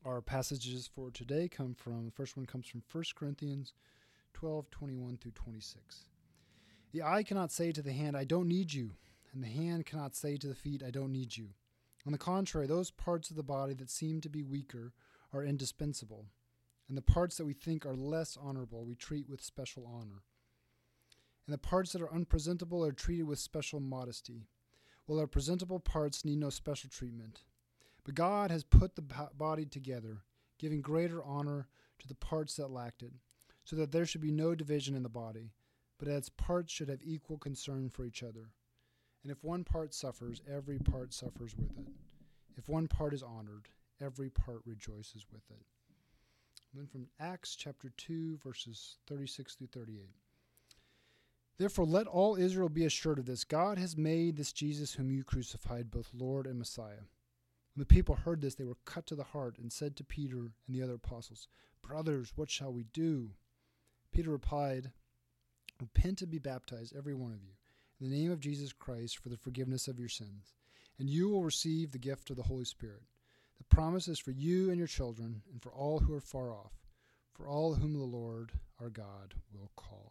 Our passages for today the first one comes from 1 Corinthians 12:21 through 26. The eye cannot say to the hand, I don't need you, and the hand cannot say to the feet, I don't need you. On the contrary, those parts of the body that seem to be weaker are indispensable, and the parts that we think are less honorable we treat with special honor. And the parts that are unpresentable are treated with special modesty, while our presentable parts need no special treatment. But God has put the body together, giving greater honor to the parts that lacked it, so that there should be no division in the body, but its parts should have equal concern for each other. And if one part suffers, every part suffers with it. If one part is honored, every part rejoices with it. And then from Acts chapter 2, verses 36 through 38. Therefore let all Israel be assured of this. God has made this Jesus whom you crucified both Lord and Messiah. When the people heard this, they were cut to the heart and said to Peter and the other apostles, Brothers, what shall we do? Peter replied, Repent and be baptized, every one of you, in the name of Jesus Christ for the forgiveness of your sins, and you will receive the gift of the Holy Spirit. The promise is for you and your children, and for all who are far off, for all whom the Lord our God will call.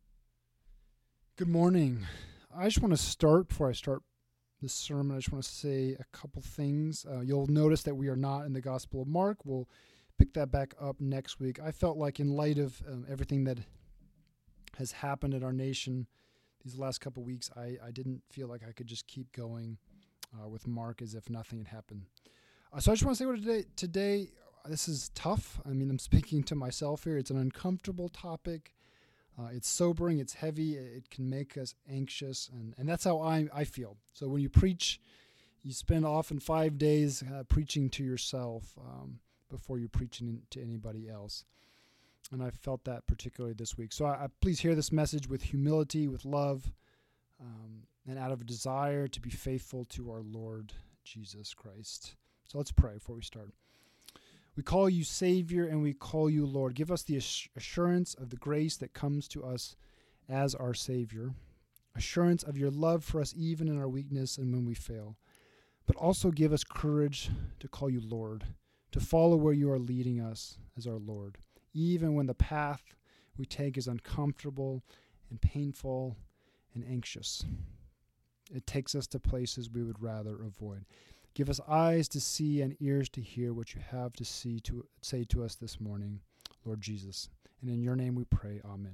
Good morning. I just want to start, before I start this sermon, I just want to say a couple things. You'll notice that we are not in the Gospel of Mark. We'll pick that back up next week. I felt like in light of everything that has happened in our nation these last couple weeks, I didn't feel like I could just keep going with Mark as if nothing had happened. So I just want to say today, this is tough. I mean, I'm speaking to myself here. It's an uncomfortable topic. It's sobering, it's heavy, it can make us anxious, and that's how I feel. So when you preach, you spend often 5 days preaching to yourself before you're preaching to anybody else. And I felt that particularly this week. So I please hear this message with humility, with love, and out of a desire to be faithful to our Lord Jesus Christ. So let's pray before we start. We call you Savior and we call you Lord. Give us the assurance of the grace that comes to us as our Savior, assurance of your love for us even in our weakness and when we fail. But also give us courage to call you Lord, to follow where you are leading us as our Lord, even when the path we take is uncomfortable and painful and anxious. It takes us to places we would rather avoid. Give us eyes to see and ears to hear what you have to say to us this morning, Lord Jesus. And in your name we pray, amen.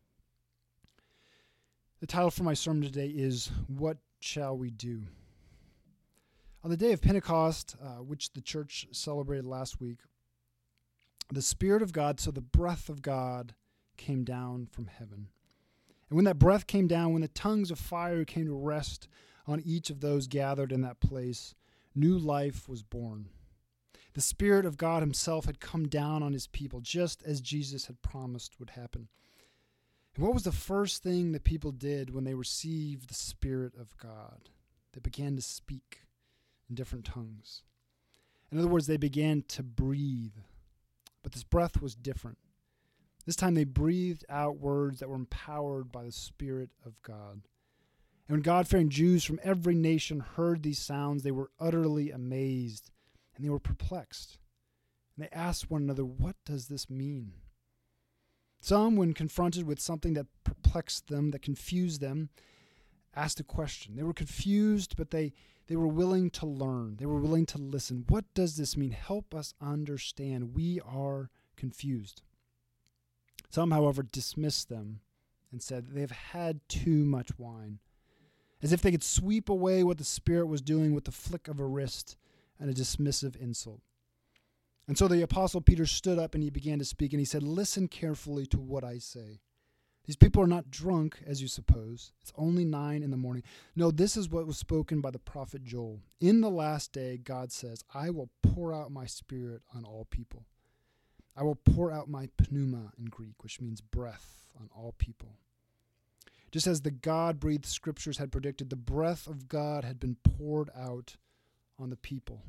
The title for my sermon today is, What Shall We Do? On the day of Pentecost, which the church celebrated last week, the Spirit of God, so the breath of God, came down from heaven. And when that breath came down, when the tongues of fire came to rest on each of those gathered in that place, new life was born. The Spirit of God himself had come down on his people, just as Jesus had promised would happen. And what was the first thing that people did when they received the Spirit of God? They began to speak in different tongues. In other words, they began to breathe. But this breath was different. This time they breathed out words that were empowered by the Spirit of God. And when God-fearing Jews from every nation heard these sounds, they were utterly amazed, and they were perplexed. And they asked one another, what does this mean? Some, when confronted with something that perplexed them, that confused them, asked a question. They were confused, but they were willing to learn. They were willing to listen. What does this mean? Help us understand. We are confused. Some, however, dismissed them and said they've had too much wine, as if they could sweep away what the Spirit was doing with the flick of a wrist and a dismissive insult. And so the Apostle Peter stood up and he began to speak, and he said, Listen carefully to what I say. These people are not drunk, as you suppose. It's only 9 a.m. No, this is what was spoken by the prophet Joel. In the last day, God says, I will pour out my Spirit on all people. I will pour out my pneuma in Greek, which means breath, on all people. Just as the God-breathed scriptures had predicted, the breath of God had been poured out on the people.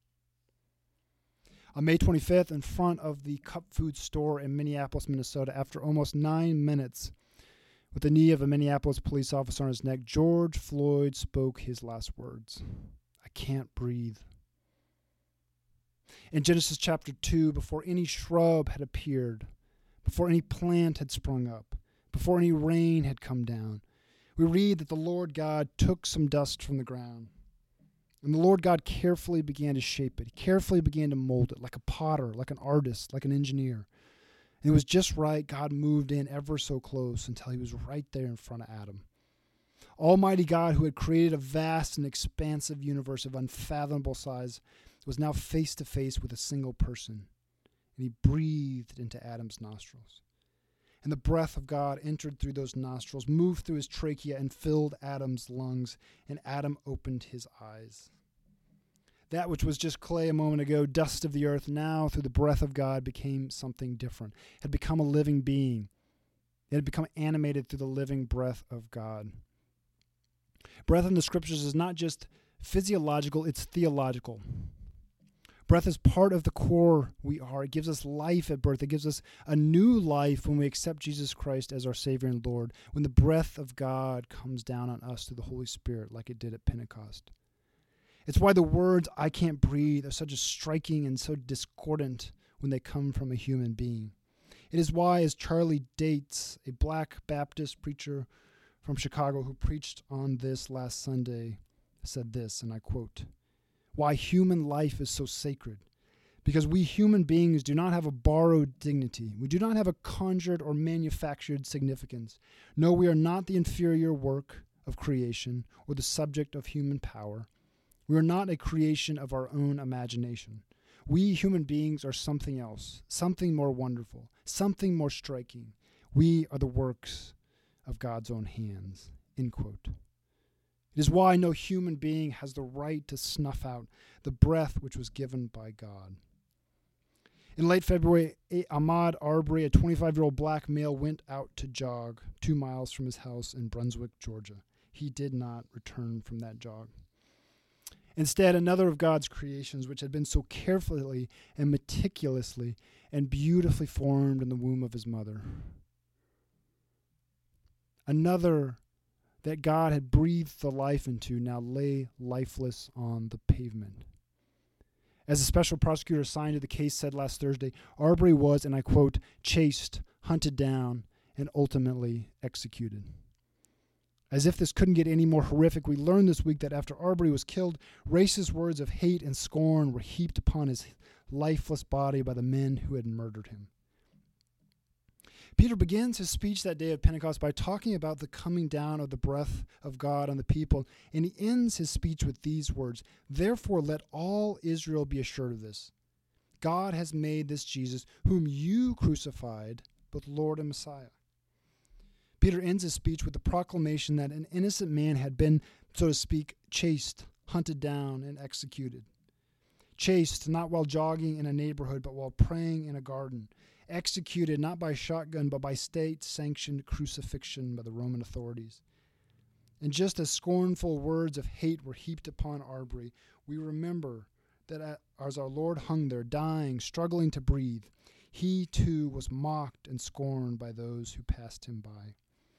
On May 25th, in front of the Cup Food store in Minneapolis, Minnesota, after almost 9 minutes, with the knee of a Minneapolis police officer on his neck, George Floyd spoke his last words. I can't breathe. In Genesis chapter 2, before any shrub had appeared, before any plant had sprung up, before any rain had come down, we read that the Lord God took some dust from the ground. And the Lord God carefully began to shape it. He carefully began to mold it like a potter, like an artist, like an engineer. And it was just right. God moved in ever so close until he was right there in front of Adam. Almighty God, who had created a vast and expansive universe of unfathomable size, was now face to face with a single person. And he breathed into Adam's nostrils. And the breath of God entered through those nostrils, moved through his trachea, and filled Adam's lungs, and Adam opened his eyes. That which was just clay a moment ago, dust of the earth, now through the breath of God became something different, had become a living being. It had become animated through the living breath of God. Breath in the scriptures is not just physiological, it's theological. Breath is part of the core we are. It gives us life at birth. It gives us a new life when we accept Jesus Christ as our Savior and Lord, when the breath of God comes down on us through the Holy Spirit like it did at Pentecost. It's why the words, "I can't breathe," are such a striking and so discordant when they come from a human being. It is why, as Charlie Dates, a black Baptist preacher from Chicago who preached on this last Sunday, said this, and I quote, "Why human life is so sacred. Because we human beings do not have a borrowed dignity. We do not have a conjured or manufactured significance. No, we are not the inferior work of creation or the subject of human power. We are not a creation of our own imagination. We human beings are something else, something more wonderful, something more striking. We are the works of God's own hands." End quote. It is why no human being has the right to snuff out the breath which was given by God. In late February, Ahmaud Arbery, a 25-year-old black male, went out to jog 2 miles from his house in Brunswick, Georgia. He did not return from that jog. Instead, another of God's creations, which had been so carefully and meticulously and beautifully formed in the womb of his mother, another that God had breathed the life into, now lay lifeless on the pavement. As a special prosecutor assigned to the case said last Thursday, Arbery was, and I quote, "chased, hunted down, and ultimately executed." As if this couldn't get any more horrific, we learned this week that after Arbery was killed, racist words of hate and scorn were heaped upon his lifeless body by the men who had murdered him. Peter begins his speech that day of Pentecost by talking about the coming down of the breath of God on the people, and he ends his speech with these words, "Therefore let all Israel be assured of this. God has made this Jesus, whom you crucified, both Lord and Messiah." Peter ends his speech with the proclamation that an innocent man had been, so to speak, chased, hunted down, and executed. Chased not while jogging in a neighborhood, but while praying in a garden. Executed not by shotgun, but by state-sanctioned crucifixion by the Roman authorities. And just as scornful words of hate were heaped upon Arbery, we remember that as our Lord hung there, dying, struggling to breathe, he too was mocked and scorned by those who passed him by.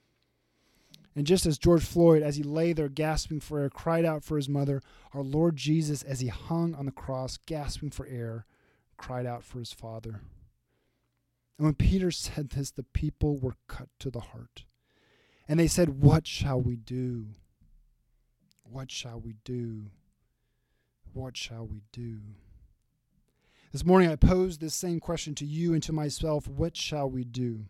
And just as George Floyd, as he lay there gasping for air, cried out for his mother, our Lord Jesus, as he hung on the cross, gasping for air, cried out for his Father. And when Peter said this, the people were cut to the heart. And they said, "What shall we do? What shall we do? What shall we do?" This morning I posed this same question to you and to myself, what shall we do?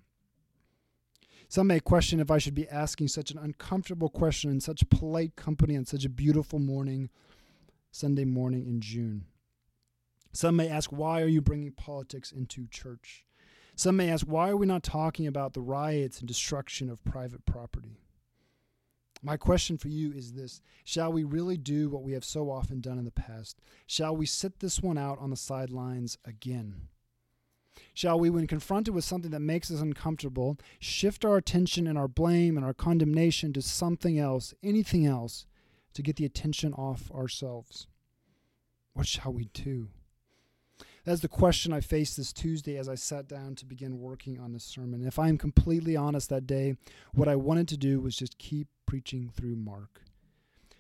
Some may question if I should be asking such an uncomfortable question in such polite company on such a beautiful morning, Sunday morning in June. Some may ask, why are you bringing politics into church? Some may ask, why are we not talking about the riots and destruction of private property? My question for you is this: shall we really do what we have so often done in the past? Shall we sit this one out on the sidelines again? Shall we, when confronted with something that makes us uncomfortable, shift our attention and our blame and our condemnation to something else, anything else, to get the attention off ourselves? What shall we do? That's the question I faced this Tuesday as I sat down to begin working on this sermon. If I am completely honest, that day, what I wanted to do was just keep preaching through Mark.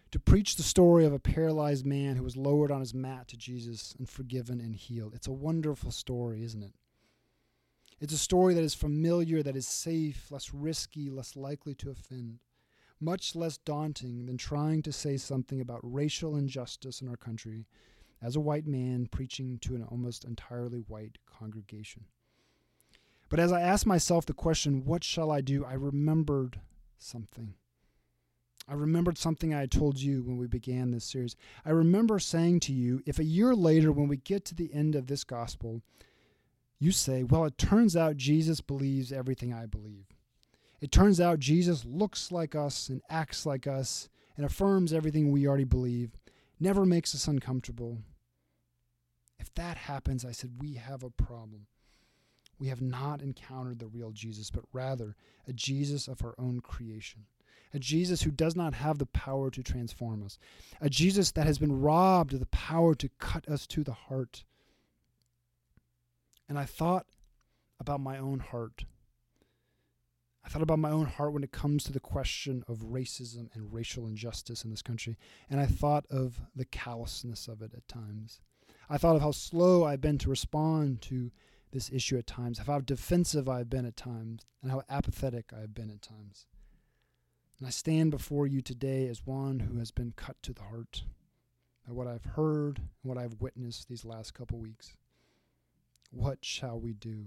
to preach the story of a paralyzed man who was lowered on his mat to Jesus and forgiven and healed. It's a wonderful story, isn't it? It's a story that is familiar, that is safe, less risky, less likely to offend, much less daunting than trying to say something about racial injustice in our country as a white man preaching to an almost entirely white congregation. But as I asked myself the question, what shall I do? I remembered something. I remembered something I had told you when we began this series. I remember saying to you, if a year later, when we get to the end of this gospel, you say, well, it turns out Jesus believes everything I believe. It turns out Jesus looks like us and acts like us and affirms everything we already believe, never makes us uncomfortable. If that happens, I said, we have a problem. We have not encountered the real Jesus, but rather a Jesus of our own creation. A Jesus who does not have the power to transform us. A Jesus that has been robbed of the power to cut us to the heart. And I thought about my own heart. I thought about my own heart when it comes to the question of racism and racial injustice in this country. And I thought of the callousness of it at times. I thought of how slow I've been to respond to this issue at times, how defensive I've been at times, and how apathetic I've been at times. And I stand before you today as one who has been cut to the heart by what I've heard and what I've witnessed these last couple weeks. What shall we do?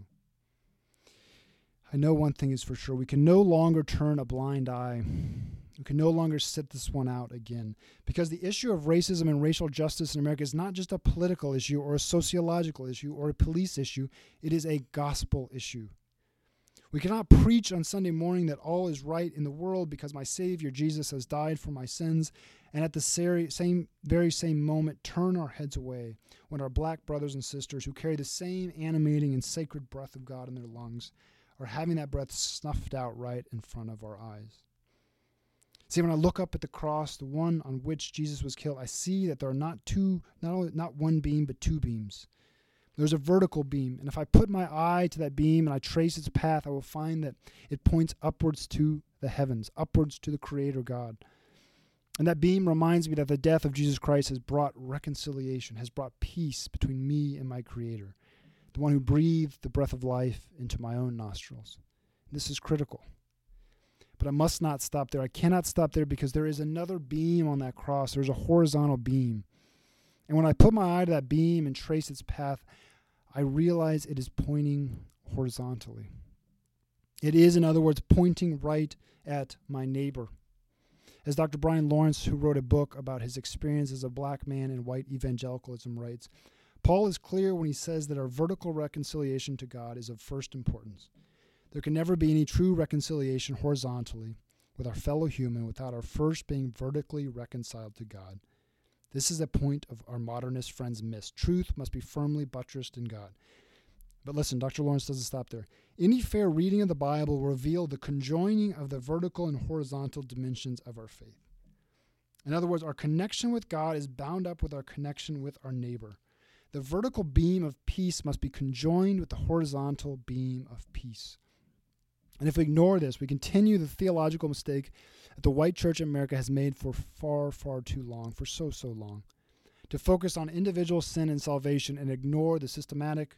I know one thing is for sure. We can no longer turn a blind eye. We can no longer sit this one out again. Because the issue of racism and racial justice in America is not just a political issue or a sociological issue or a police issue. It is a gospel issue. We cannot preach on Sunday morning that all is right in the world because my Savior Jesus has died for my sins, and at the very same moment turn our heads away when our black brothers and sisters who carry the same animating and sacred breath of God in their lungs are having that breath snuffed out right in front of our eyes. See, when I look up at the cross, the one on which Jesus was killed, I see that there are not one beam, but two beams. There's a vertical beam, and if I put my eye to that beam and I trace its path, I will find that it points upwards to the heavens, upwards to the Creator God. And that beam reminds me that the death of Jesus Christ has brought reconciliation, has brought peace between me and my Creator, the one who breathed the breath of life into my own nostrils. This is critical. But I must not stop there. I cannot stop there because there is another beam on that cross. There's a horizontal beam. And when I put my eye to that beam and trace its path, I realize it is pointing horizontally. It is, in other words, pointing right at my neighbor. As Dr. Brian Lawrence, who wrote a book about his experience as a black man in white evangelicalism, writes, Paul is clear when he says that our vertical reconciliation to God is of first importance. There can never be any true reconciliation horizontally with our fellow human without our first being vertically reconciled to God. This is a point of our modernist friends miss. Truth must be firmly buttressed in God. But listen, Dr. Lawrence doesn't stop there. Any fair reading of the Bible will reveal the conjoining of the vertical and horizontal dimensions of our faith. In other words, our connection with God is bound up with our connection with our neighbor. The vertical beam of peace must be conjoined with the horizontal beam of peace. And if we ignore this, we continue the theological mistake that the white church in America has made for far, far too long, for so long, to focus on individual sin and salvation and ignore the systemic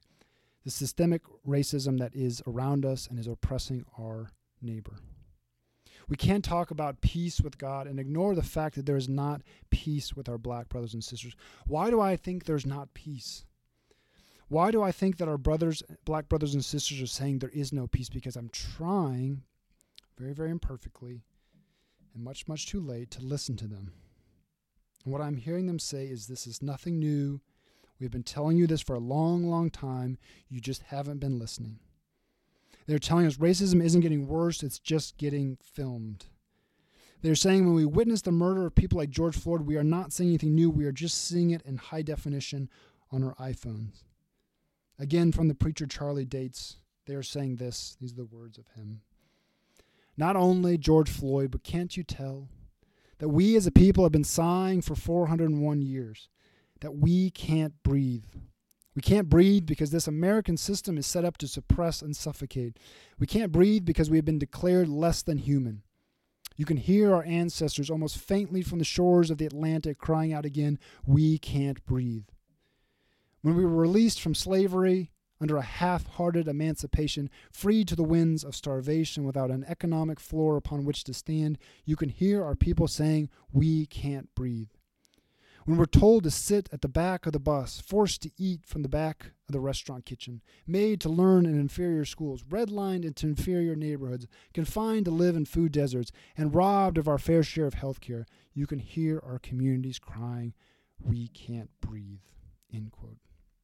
racism that is around us and is oppressing our neighbor. We can't talk about peace with God and ignore the fact that there is not peace with our black brothers and sisters. Why do I think there's not peace? Why do I think that our black brothers and sisters are saying there is no peace? Because I'm trying, very, very imperfectly, and much, much too late, to listen to them. And what I'm hearing them say is, this is nothing new. We've been telling you this for a long, long time. You just haven't been listening. They're telling us racism isn't getting worse, it's just getting filmed. They're saying when we witness the murder of people like George Floyd, we are not seeing anything new. We are just seeing it in high definition on our iPhones. Again, from the preacher Charlie Dates, they are saying this. These are the words of him. Not only George Floyd, but can't you tell that we as a people have been sighing for 401 years, that we can't breathe. We can't breathe because this American system is set up to suppress and suffocate. We can't breathe because we have been declared less than human. You can hear our ancestors almost faintly from the shores of the Atlantic crying out again, "We can't breathe." When we were released from slavery under a half-hearted emancipation, free to the winds of starvation without an economic floor upon which to stand, you can hear our people saying, "We can't breathe." When we're told to sit at the back of the bus, forced to eat from the back of the restaurant kitchen, made to learn in inferior schools, redlined into inferior neighborhoods, confined to live in food deserts, and robbed of our fair share of health care, you can hear our communities crying, "We can't breathe," end quote.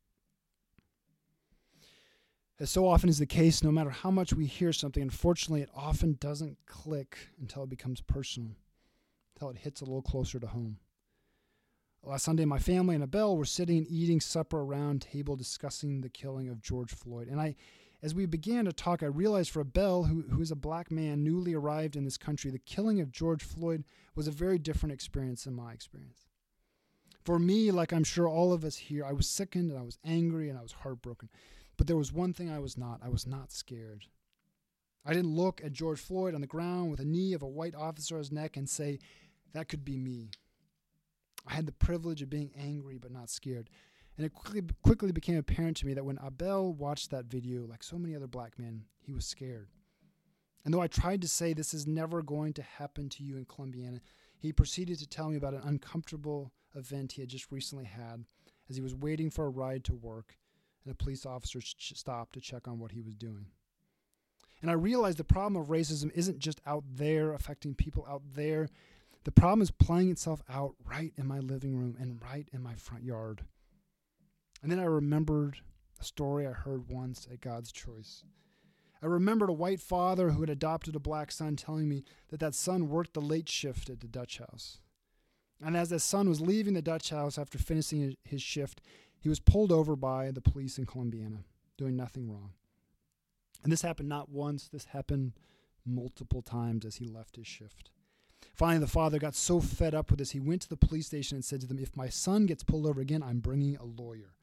As so often is the case, no matter how much we hear something, unfortunately, it often doesn't click until it becomes personal, until it hits a little closer to home. Last Sunday, my family and Abel were sitting and eating supper around table discussing the killing of George Floyd. And as we began to talk, I realized for Abel, who is a black man newly arrived in this country, the killing of George Floyd was a very different experience than my experience. For me, like I'm sure all of us here, I was sickened and I was angry and I was heartbroken. But there was one thing I was not. I was not scared. I didn't look at George Floyd on the ground with a knee of a white officer on his neck and say, "That could be me." I had the privilege of being angry but not scared. And it quickly became apparent to me that when Abel watched that video, like so many other black men, he was scared. And though I tried to say, "This is never going to happen to you in Columbiana," he proceeded to tell me about an uncomfortable event he had just recently had as he was waiting for a ride to work, and a police officer stopped to check on what he was doing. And I realized the problem of racism isn't just out there affecting people out there. The problem is playing itself out right in my living room and right in my front yard. And then I remembered a story I heard once at God's Choice. I remembered a white father who had adopted a black son telling me that son worked the late shift at the Dutch House. And as that son was leaving the Dutch House after finishing his shift, he was pulled over by the police in Columbiana, doing nothing wrong. And this happened not once, this happened multiple times as he left his shift. Finally, the father got so fed up with this, he went to the police station and said to them, "If my son gets pulled over again, I'm bringing a lawyer."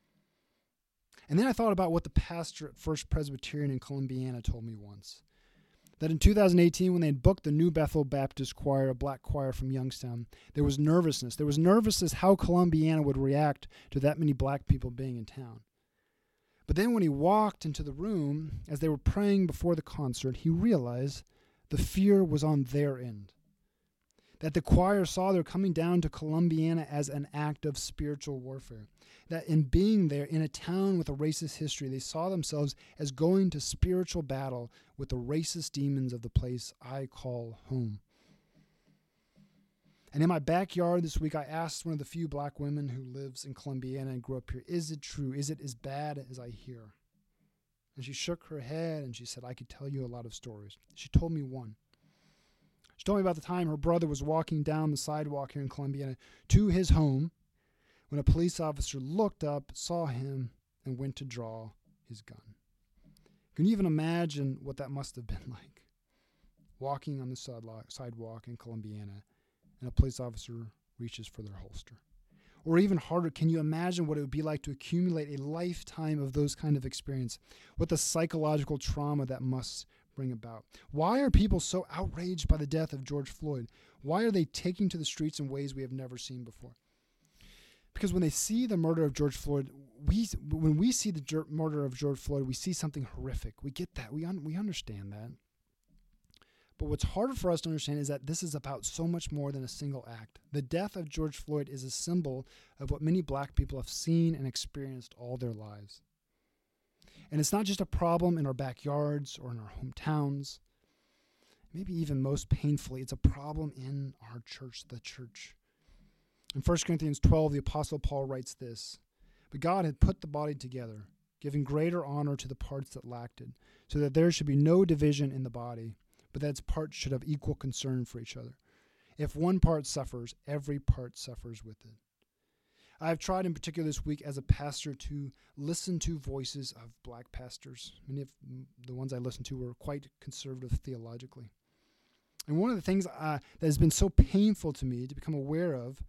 And then I thought about what the pastor at First Presbyterian in Columbiana told me once. That in 2018, when they had booked the New Bethel Baptist Choir, a black choir from Youngstown, there was nervousness. There was nervousness how Columbiana would react to that many black people being in town. But then when he walked into the room, as they were praying before the concert, he realized the fear was on their end. That the choir saw their coming down to Columbiana as an act of spiritual warfare. That in being there in a town with a racist history, they saw themselves as going to spiritual battle with the racist demons of the place I call home. And in my backyard this week, I asked one of the few black women who lives in Columbiana and grew up here, "Is it true? Is it as bad as I hear?" And she shook her head and she said, "I could tell you a lot of stories." She told me one. She told me about the time her brother was walking down the sidewalk here in Columbiana to his home when a police officer looked up, saw him, and went to draw his gun. Can you even imagine what that must have been like? Walking on the sidewalk in Columbiana, and a police officer reaches for their holster. Or even harder, can you imagine what it would be like to accumulate a lifetime of those kind of experience? What the psychological trauma that must bring about. Why are people so outraged by the death of George Floyd? Why are they taking to the streets in ways we have never seen before? Because when they see the murder of George Floyd, when we see the murder of George Floyd, we see something horrific. We get that. We understand that. But what's harder for us to understand is that this is about so much more than a single act. The death of George Floyd is a symbol of what many black people have seen and experienced all their lives. And it's not just a problem in our backyards or in our hometowns. Maybe even most painfully, it's a problem in our church, the church. In 1 Corinthians 12, the Apostle Paul writes this: "But God had put the body together, giving greater honor to the parts that lacked it, so that there should be no division in the body, but that its parts should have equal concern for each other. If one part suffers, every part suffers with it." I have tried in particular this week as a pastor to listen to voices of black pastors. Many of the ones I listened to were quite conservative theologically. And one of the things that has been so painful to me to become aware of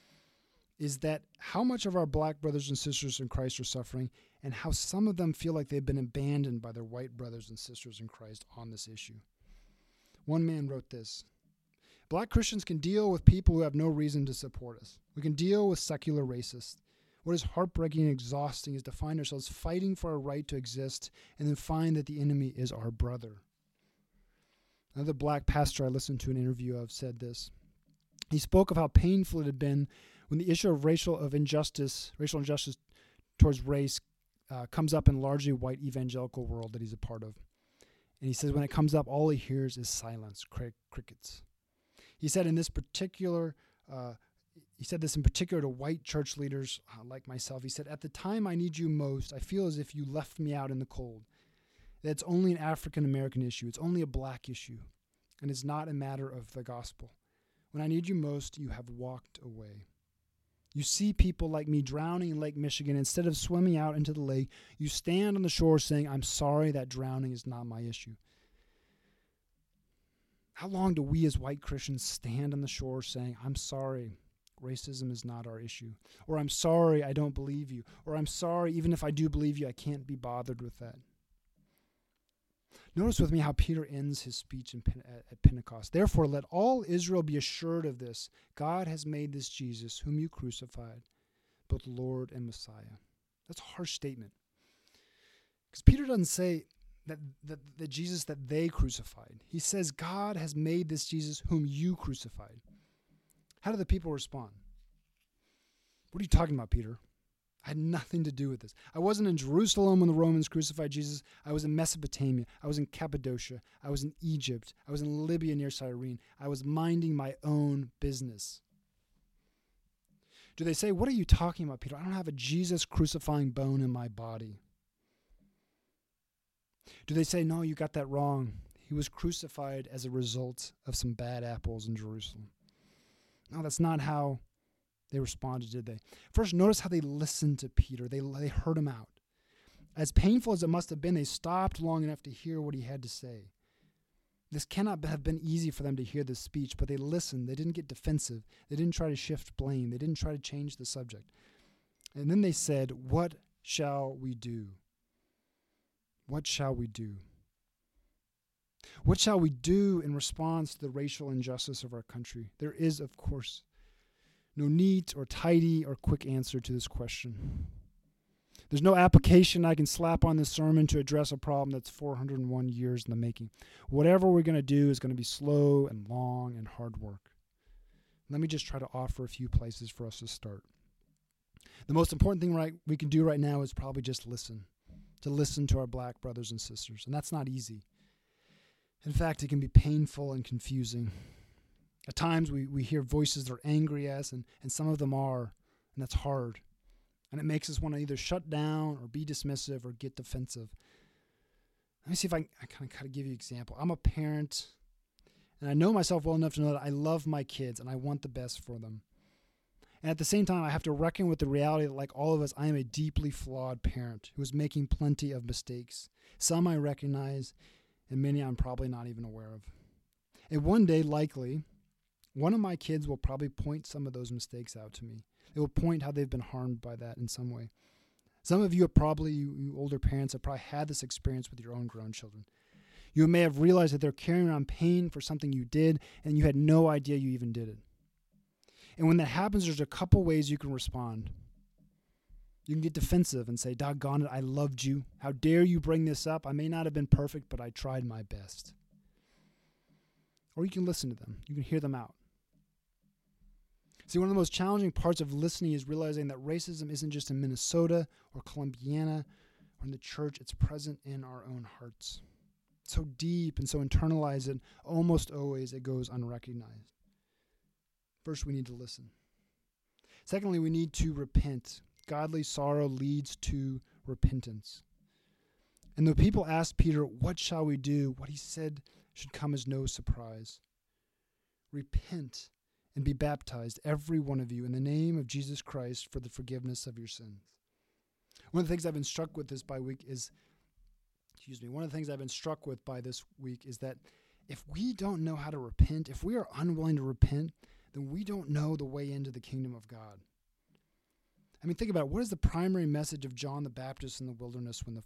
is that how much of our black brothers and sisters in Christ are suffering, and how some of them feel like they've been abandoned by their white brothers and sisters in Christ on this issue. One man wrote this: Black Christians can deal with people who have no reason to support us. We can deal with secular racists. What is heartbreaking and exhausting is to find ourselves fighting for our right to exist and then find that the enemy is our brother. Another black pastor I listened to an interview of said this. He spoke of how painful it had been when the issue of racial injustice towards race comes up in largely white evangelical world that he's a part of. And he says when it comes up, all he hears is silence, crickets. He said this in particular to white church leaders like myself. He said, at the time I need you most, I feel as if you left me out in the cold. That's only an African-American issue. It's only a black issue. And it's not a matter of the gospel. When I need you most, you have walked away. You see people like me drowning in Lake Michigan. Instead of swimming out into the lake, you stand on the shore saying, I'm sorry, that drowning is not my issue. How long do we as white Christians stand on the shore saying, I'm sorry, racism is not our issue? Or I'm sorry, I don't believe you. Or I'm sorry, even if I do believe you, I can't be bothered with that. Notice with me how Peter ends his speech at Pentecost. Therefore, let all Israel be assured of this. God has made this Jesus, whom you crucified, both Lord and Messiah. That's a harsh statement. Because Peter doesn't say that Jesus that they crucified. He says, God has made this Jesus whom you crucified. How do the people respond? What are you talking about, Peter? I had nothing to do with this. I wasn't in Jerusalem when the Romans crucified Jesus. I was in Mesopotamia. I was in Cappadocia. I was in Egypt. I was in Libya near Cyrene. I was minding my own business. Do they say, what are you talking about, Peter? I don't have a Jesus crucifying bone in my body. Do they say, no, you got that wrong. He was crucified as a result of some bad apples in Jerusalem. No, that's not how they responded, did they? First, notice how they listened to Peter. They heard him out. As painful as it must have been, they stopped long enough to hear what he had to say. This cannot have been easy for them to hear this speech, but they listened. They didn't get defensive. They didn't try to shift blame. They didn't try to change the subject. And then they said, what shall we do? What shall we do? What shall we do in response to the racial injustice of our country? There is, of course, no neat or tidy or quick answer to this question. There's no application I can slap on this sermon to address a problem that's 401 years in the making. Whatever we're going to do is going to be slow and long and hard work. Let me just try to offer a few places for us to start. The most important thing we can do right now is probably just listen. To listen to our black brothers and sisters. And that's not easy. In fact, it can be painful and confusing. At times we hear voices that are angry at us, and some of them are, and that's hard. And it makes us want to either shut down or be dismissive or get defensive. Let me see if I kind of give you an example. I'm a parent, and I know myself well enough to know that I love my kids, and I want the best for them. And at the same time, I have to reckon with the reality that, like all of us, I am a deeply flawed parent who is making plenty of mistakes. Some I recognize, and many I'm probably not even aware of. And one day, likely, one of my kids will probably point some of those mistakes out to me. They will point how they've been harmed by that in some way. Some of you have probably, you older parents, have probably had this experience with your own grown children. You may have realized that they're carrying around pain for something you did, and you had no idea you even did it. And when that happens, there's a couple ways you can respond. You can get defensive and say, doggone it, I loved you. How dare you bring this up? I may not have been perfect, but I tried my best. Or you can listen to them. You can hear them out. See, one of the most challenging parts of listening is realizing that racism isn't just in Minnesota or Columbiana or in the church. It's present in our own hearts. It's so deep and so internalized that almost always it goes unrecognized. First, we need to listen. Secondly, we need to repent. Godly sorrow leads to repentance. And the people asked Peter, what shall we do? What he said should come as no surprise. Repent and be baptized, every one of you, in the name of Jesus Christ for the forgiveness of your sins. One of the things I've been struck with this week is that if we don't know how to repent, if we are unwilling to repent, then we don't know the way into the kingdom of God. I mean, think about it. What is the primary message of John the Baptist in the wilderness when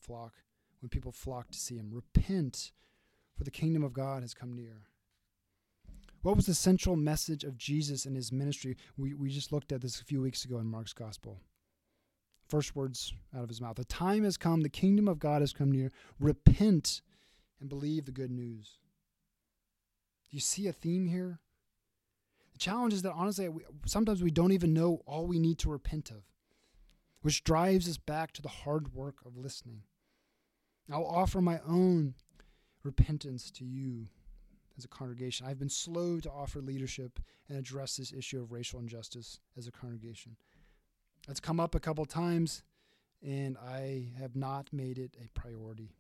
people flock to see him? Repent, for the kingdom of God has come near. What was the central message of Jesus in his ministry? We just looked at this a few weeks ago in Mark's gospel. First words out of his mouth. The time has come. The kingdom of God has come near. Repent and believe the good news. Do you see a theme here? The challenge is that honestly, sometimes we don't even know all we need to repent of, which drives us back to the hard work of listening. I'll offer my own repentance to you as a congregation. I've been slow to offer leadership and address this issue of racial injustice as a congregation. It's come up a couple times, and I have not made it a priority.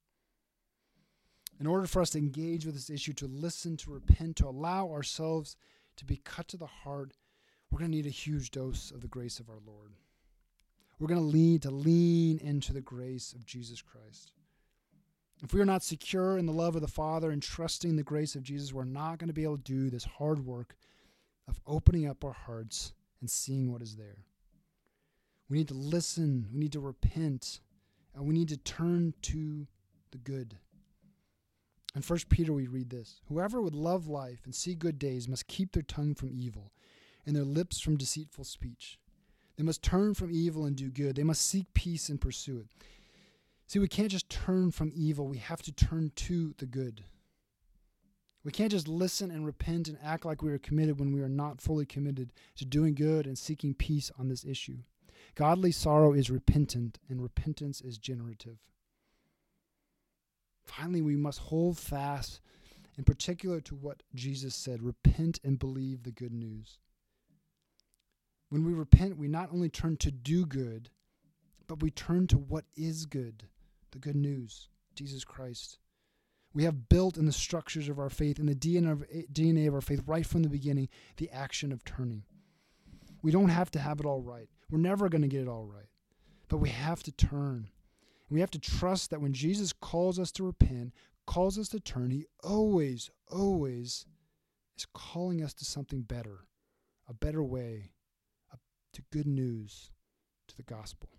In order for us to engage with this issue, to listen, to repent, to allow ourselves to be cut to the heart, we're going to need a huge dose of the grace of our Lord. We're going to lean into the grace of Jesus Christ. If we are not secure in the love of the Father and trusting the grace of Jesus, we're not going to be able to do this hard work of opening up our hearts and seeing what is there. We need to listen, we need to repent, and we need to turn to the good. In 1 Peter we read this: whoever would love life and see good days must keep their tongue from evil and their lips from deceitful speech. They must turn from evil and do good. They must seek peace and pursue it. See, we can't just turn from evil. We have to turn to the good. We can't just listen and repent and act like we are committed when we are not fully committed to doing good and seeking peace on this issue. Godly sorrow is repentant, and repentance is generative. Finally, we must hold fast, in particular, to what Jesus said: repent and believe the good news. When we repent, we not only turn to do good, but we turn to what is good, the good news, Jesus Christ. We have built in the structures of our faith, in the DNA of our faith, right from the beginning, the action of turning. We don't have to have it all right. We're never going to get it all right. But we have to turn. We have to trust that when Jesus calls us to repent, calls us to turn, he always, always is calling us to something better, a better way, to good news, to the gospel.